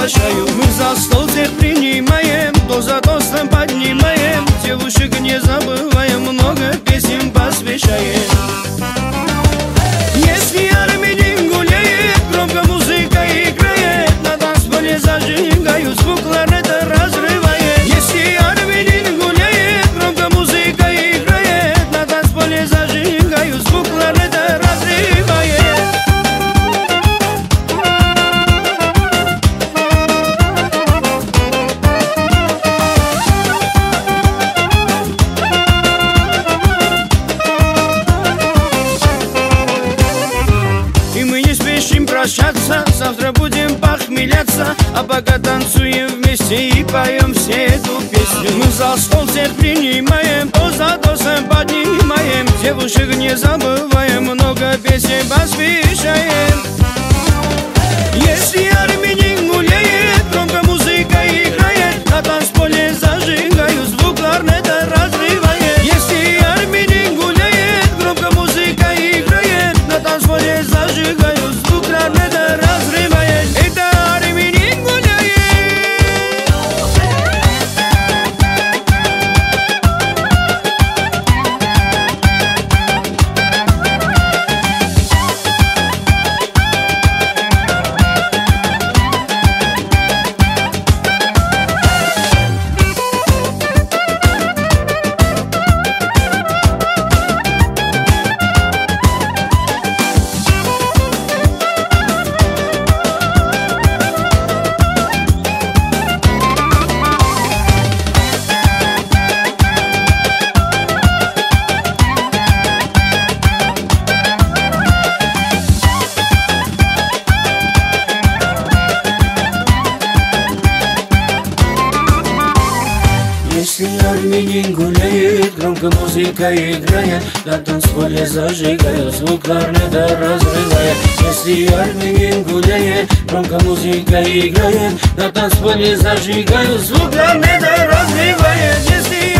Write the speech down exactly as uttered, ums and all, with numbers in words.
приглашаю. Мы за стол всех принимаем, то за тостом поднимаем, девушек не забываем, много песен посвящаем. Если армянин гуляет, громко музыка играет, на танцполе зажигаю, звук кларнета разрывает. Если армянин гуляет, громко музыка играет, на танцполе зажигаю, звук кларнета разрывает. Прощаться, завтра будем похмеляться, а пока танцуем вместе и поем все эту песню. Мы за стол всех принимаем, то за тостом поднимаем, девушек не забываем, много песен посвящаем. Если армянин гуляет, громко музыка играет, на танцполе зажигаю, звук кларнета разрывает. Если армянин гуляет, громко музыка играет, на танцполе зажигаю, звук кларнета разрывает. Это армянин гуляет. Если армянин гуляет, громко музыка играет, на танцполе зажигаю, звук кларнета разрывает. Если армянин гуляет, громко музыка играет, на танцполе зажигаю, звук кларнета разрывает. Если